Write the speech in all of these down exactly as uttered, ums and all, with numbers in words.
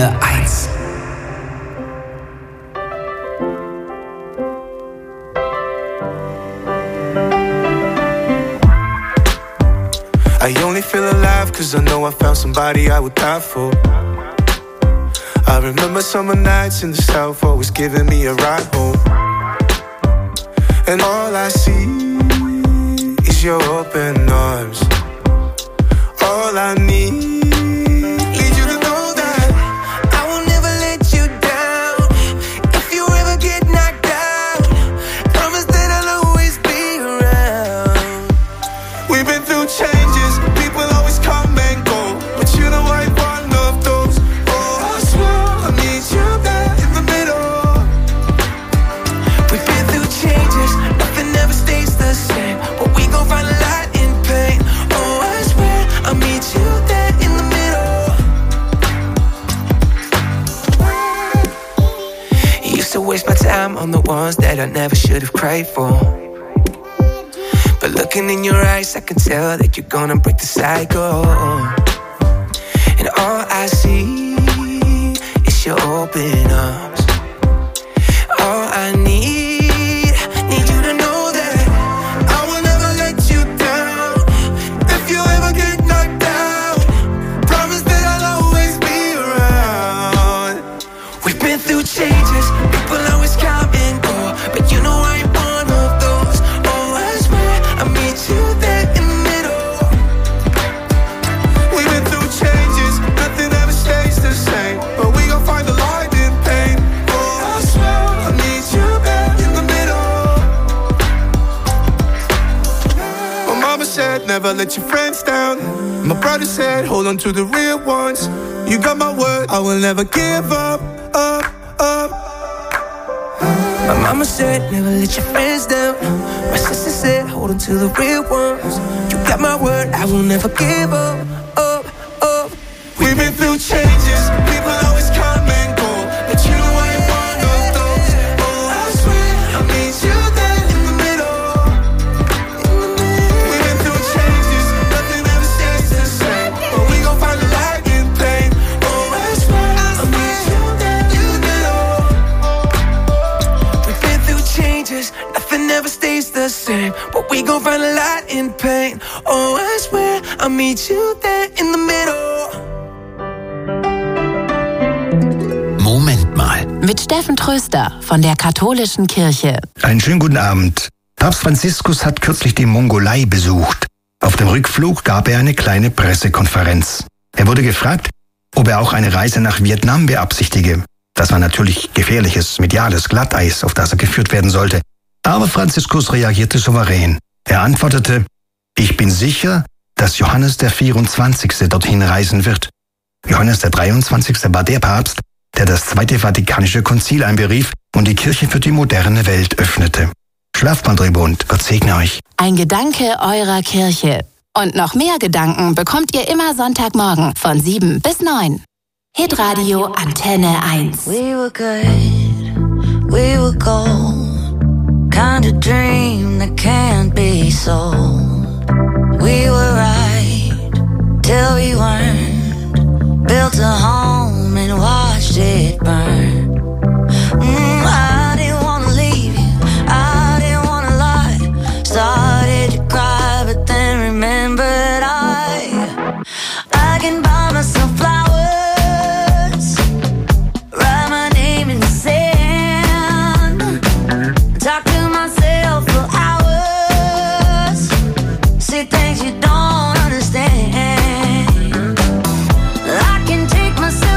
Antenne eins. I only feel alive cause I know I found somebody I would die for. I remember summer nights in the south, always giving me a ride home. And all I see is your open arms. All I need on the ones that I never should have cried for. But looking in your eyes, I can tell that you're gonna break the cycle. And all I see is your open arms. All I need, need you to know that I will never let you down. If you ever get knocked down, promise that I'll always be around. We've been through changes, people always come and go, but you know I ain't one of those. Oh, I swear I'll meet you there in the middle. We've been through changes, nothing ever stays the same, but we gon' find the light in pain. Oh, I swear I'll meet you there in the middle. My mama said never let your friends down. My brother said hold on to the real ones. You got my word, I will never give up, up, up. My mama said never let your friends down. My sister said hold on to the real ones. You got my word, I will never give up, up, up. We've been through changes, people always come and go, but you know I ain't one of those. Oh, I swear I'll meet you there in the middle. We've been through changes, nothing ever stays the same, but we gon' find the light in pain. Oh, I swear I'll meet you there in the middle. We've been through changes, nothing ever stays the same, but we gon' find a light in pain. Oh, I swear I'll meet you there in the middle. Moment mal. Mit Steffen Tröster von der Katholischen Kirche. Einen schönen guten Abend. Papst Franziskus hat kürzlich die Mongolei besucht. Auf dem Rückflug gab er eine kleine Pressekonferenz. Er wurde gefragt, ob er auch eine Reise nach Vietnam beabsichtige. Das war natürlich gefährliches, mediales Glatteis, auf das er geführt werden sollte. Aber Franziskus reagierte souverän. Er antwortete, ich bin sicher, dass Johannes der vierundzwanzigste dorthin reisen wird. Johannes der dreiundzwanzigste war der Papst, der das Zweite Vatikanische Konzil einberief und die Kirche für die moderne Welt öffnete. Schlaft mal drüber und Gott segne euch. Ein Gedanke eurer Kirche. Und noch mehr Gedanken bekommt ihr immer Sonntagmorgen von sieben bis neun. Hitradio Antenne eins. We were good, we were gold, kind of dream that can't be sold. We were right till we weren't, built a home and watched it burn. Mm, I didn't wanna leave you, I didn't wanna lie. Started to cry, but then remembered I I can buy myself flowers, write my name in the sand, talk to myself for hours, say things you don't understand. I can take myself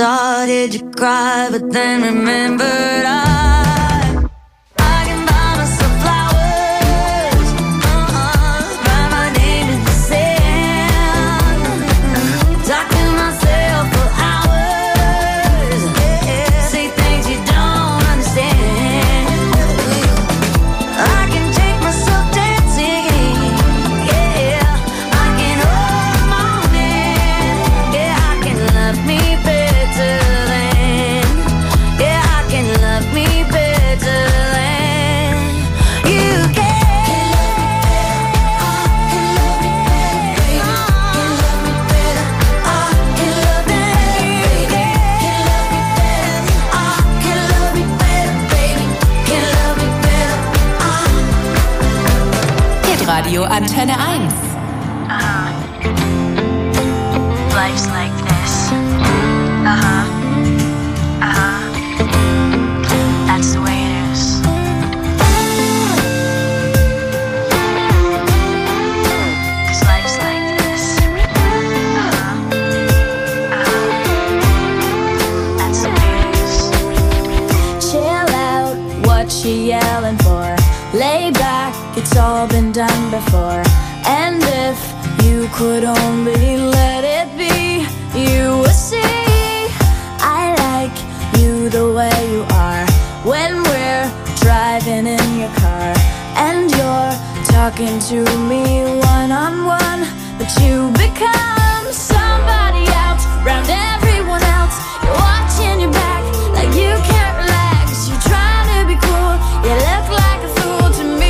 started to cry, but then remembered I Radio Antenne eins. Uh-huh. Life's like this. Uh-huh. Uh-huh. That's the way it is. Cause life's like this. Uh-huh. Uh-huh. That's the way it is. Chill out, what you yelling for? Lay back, it's all been done before. And if you could only let it be, you would see I like you the way you are. When we're driving in your car and you're talking to me one-on-one, but you become somebody else round everyone else. You're watching your back like you can't relax. You're trying to be cool, you look like a fool to me.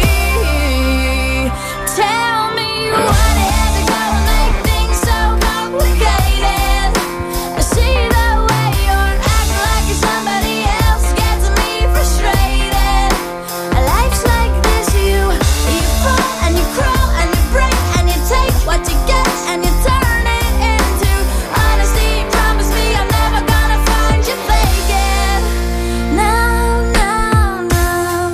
Tell me what had to go and make things so complicated. I see the way you're acting like you're somebody else gets me frustrated. Life's like this, you you fall and you crawl and you break and you take what you get and you turn it into honesty. Promise me I'm never gonna find you faking. No, no, no.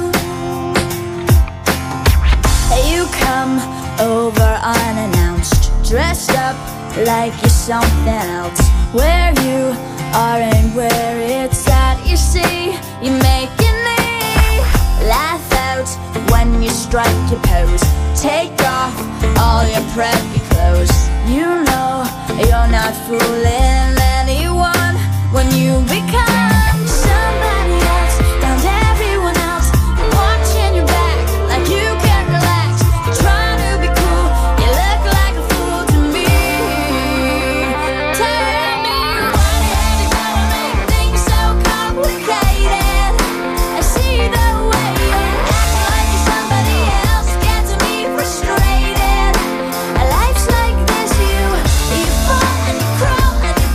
You come over unannounced, dressed up like you're something else. Where you are and where it's at, you see, you make your knee laugh out when you strike your pose. Take off all your preppy clothes. You know you're not fooling anyone when you become somebody else round everyone else. You're watching your back like you can't relax. You're trying to be cool, you look like a fool to me. Tell me what had to go and make things so complicated. I see the way you're acting like you're somebody else gets me frustrated. Life's like this, you you fall and you crawl and you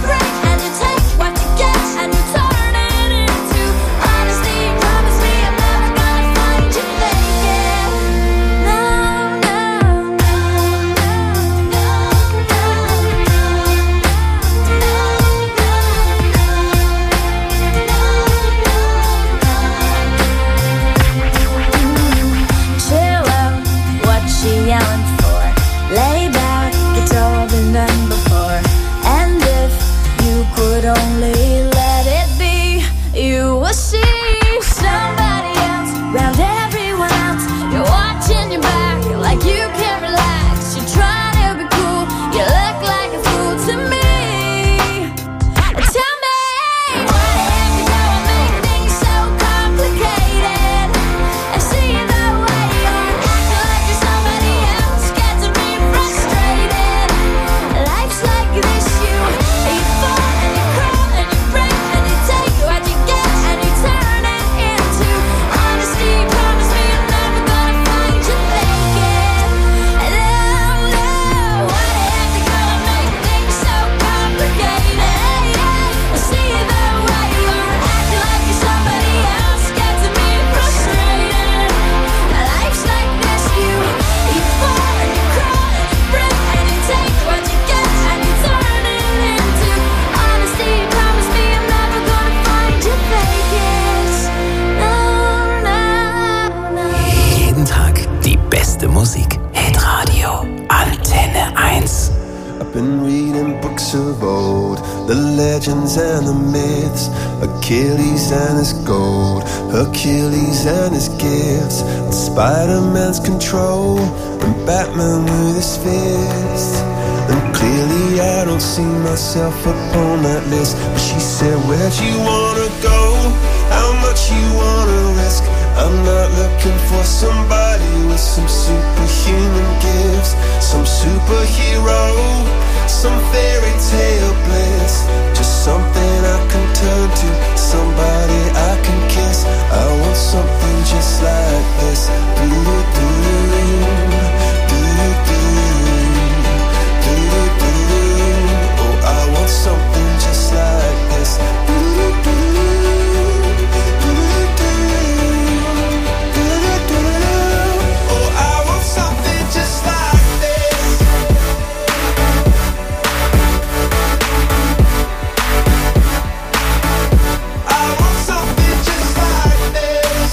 legends and the myths, Achilles and his gold, Hercules and his gifts, and Spider-Man's control, and Batman with his fists. And clearly I don't see myself upon that list. But she said, where'd you wanna go? How much you wanna risk? I'm not looking for somebody with some superhuman gifts, some superhero, some fairy tale bliss. Just something I can turn to, somebody I can kiss. I want something just like this. Do-do-do-do, do-do-do. Oh, I want something just like this. Oh, I want something just like this. I want something just like this.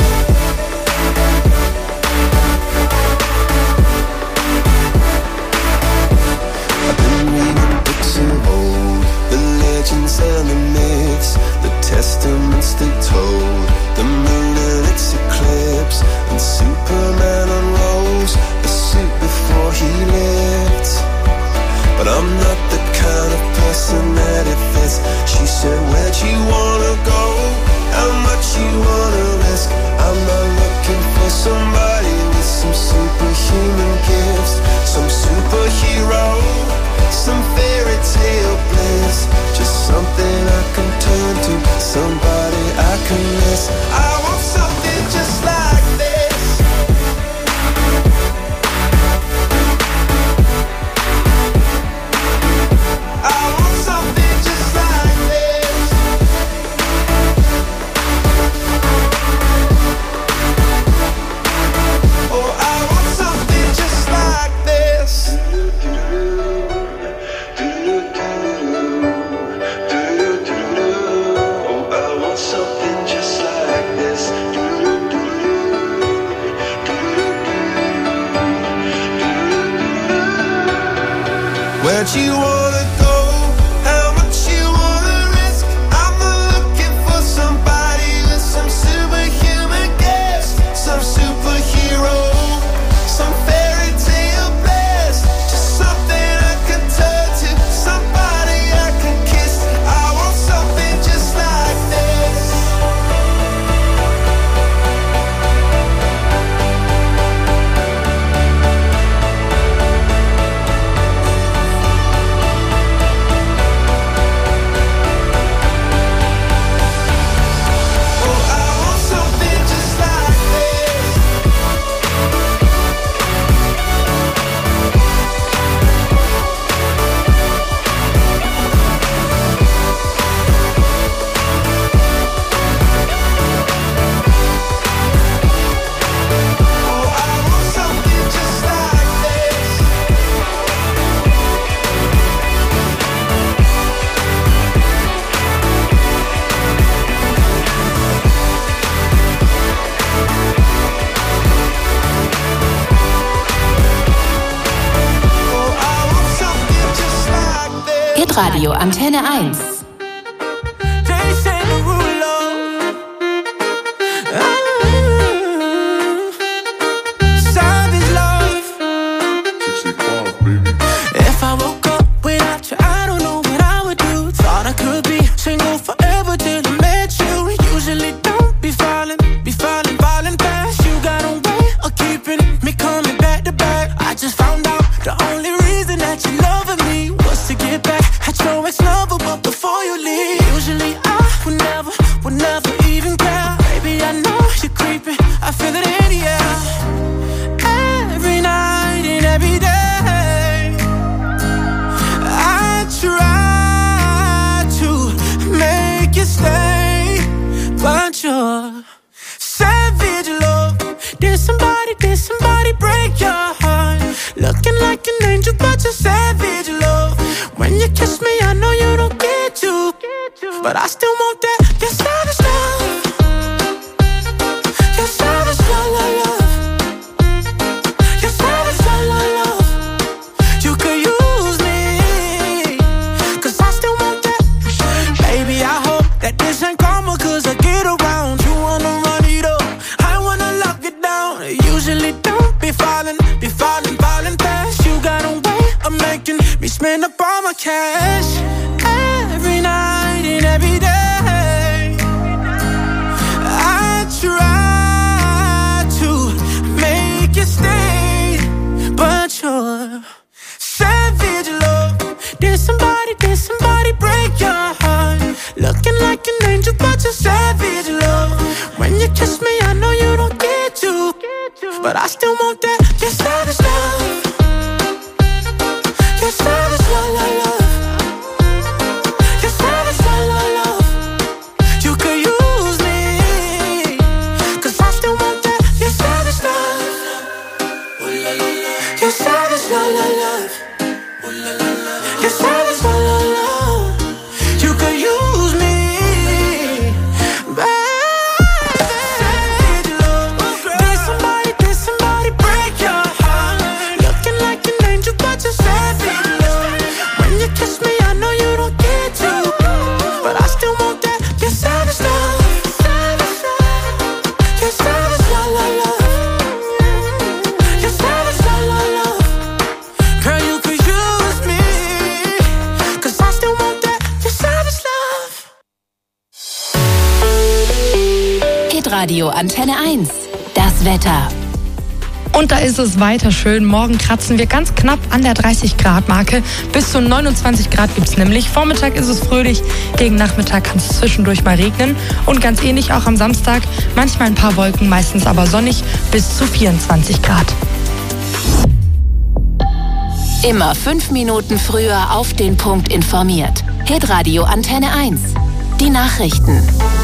I've been reading books of old, the legends and the myths, the testaments they told, the moon and its eclipse, and Superman unrolls the suit before he lived. But I'm not the kind of person that it fits. She said, where'd you wanna go? How much you wanna risk? I'm not looking for somebody with some superhuman gifts, some superhero, some fairy tale bliss. Just something I can turn to, somebody I can miss. I want something just like this. I want something just like this. Oh, I want something just like this. Oh, I want something just like this. Where'd you wanna go? How much you wanna risk? I'm not looking for somebody with some superhuman gifts, some superhero, some fairy tale bliss. Just something I can turn to, somebody I can kiss. I want something just like this. Oh, I want something just like this. Oh, I want something just like this. Oh, I want something just like this. Hitradio Antenne eins. Jason Derulo. Ah, Savage love. If I woke up without you, I don't know what I would do. Thought I could be single forever till I met you. Usually don't be falling, be falling, falling fast. You got a way of keeping me coming back to back. I just found out the only reason that you loving me was to get back at your ex-lover, but before you leave. Usually I would never, would never even care. Baby, I know you're creeping, I feel it in the air. Every night and every day I try to make you stay, but you're savage love. Did somebody, did somebody break your heart? Looking like an angel, but you're savage love. When you kiss me, I know you don't get to, but I still want that. You're savage love. You're savage love, love, love. You're savage love, love, love. You could use me, 'cause I still want that. angel, but you're savage love. When you kiss me, I know you don't get to, but I still want that. You're savage love. You're savage love, love, love. You're savage love, love, love. You could use me, 'cause I still want that. You're savage love. You're savage love, love, love. You're savage love, love, love. You could use me, baby. Savage love. Did somebody, did somebody break your heart? Looking like an angel, but you're savage love. When you kiss me, I know you don't get to, but I still want that. You're savage love. You're savage love, love, love. You're savage love, love, love. Girl, you could use me, 'cause I still want that. You're savage love. Hitradio Antenne eins. Das Wetter. Und da ist es weiter schön. Morgen kratzen wir ganz knapp an der dreißig Grad Marke. Bis zu neunundzwanzig Grad gibt es nämlich. Vormittag ist es fröhlich. Gegen Nachmittag kann es zwischendurch mal regnen. Und ganz ähnlich auch am Samstag. Manchmal ein paar Wolken, meistens aber sonnig. Bis zu vierundzwanzig Grad. Immer fünf Minuten früher auf den Punkt informiert. Hitradio Antenne eins. Die Nachrichten.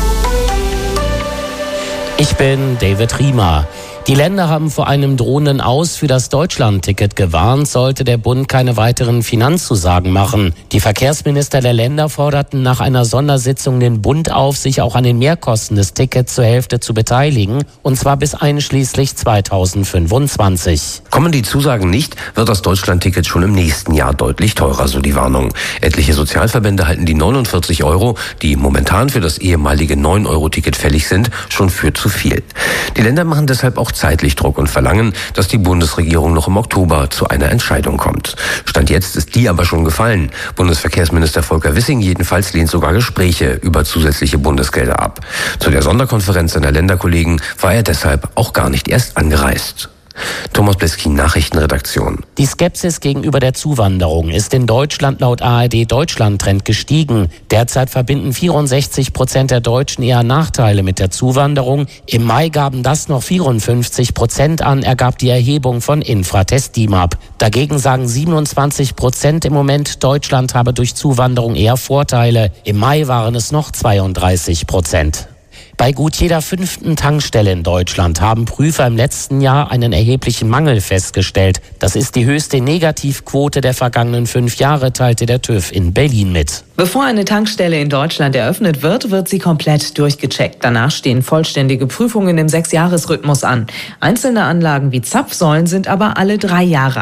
Ich bin David Riemer. Die Länder haben vor einem drohenden Aus für das Deutschland-Ticket gewarnt, sollte der Bund keine weiteren Finanzzusagen machen. Die Verkehrsminister der Länder forderten nach einer Sondersitzung den Bund auf, sich auch an den Mehrkosten des Tickets zur Hälfte zu beteiligen, und zwar bis einschließlich zweitausendfünfundzwanzig. Kommen die Zusagen nicht, wird das Deutschland-Ticket schon im nächsten Jahr deutlich teurer, so die Warnung. Etliche Sozialverbände halten die neunundvierzig Euro, die momentan für das ehemalige neun Euro Ticket fällig sind, schon für zu viel. Die Länder machen deshalb auch zeitlich Druck und verlangen, dass die Bundesregierung noch im Oktober zu einer Entscheidung kommt. Stand jetzt ist die aber schon gefallen. Bundesverkehrsminister Volker Wissing jedenfalls lehnt sogar Gespräche über zusätzliche Bundesgelder ab. Zu der Sonderkonferenz seiner Länderkollegen war er deshalb auch gar nicht erst angereist. Thomas Bleskin, Nachrichtenredaktion. Die Skepsis gegenüber der Zuwanderung ist in Deutschland laut A R D Deutschland-Trend gestiegen. Derzeit verbinden vierundsechzig Prozent der Deutschen eher Nachteile mit der Zuwanderung. Im Mai gaben das noch vierundfünfzig Prozent an, ergab die Erhebung von Infratest D I M A P. Dagegen sagen siebenundzwanzig Prozent im Moment, Deutschland habe durch Zuwanderung eher Vorteile. Im Mai waren es noch zweiunddreißig Prozent. Bei gut jeder fünften Tankstelle in Deutschland haben Prüfer im letzten Jahr einen erheblichen Mangel festgestellt. Das ist die höchste Negativquote der vergangenen fünf Jahre, teilte der TÜV in Berlin mit. Bevor eine Tankstelle in Deutschland eröffnet wird, wird sie komplett durchgecheckt. Danach stehen vollständige Prüfungen im Sechsjahresrhythmus an. Einzelne Anlagen wie Zapfsäulen sind aber alle drei Jahre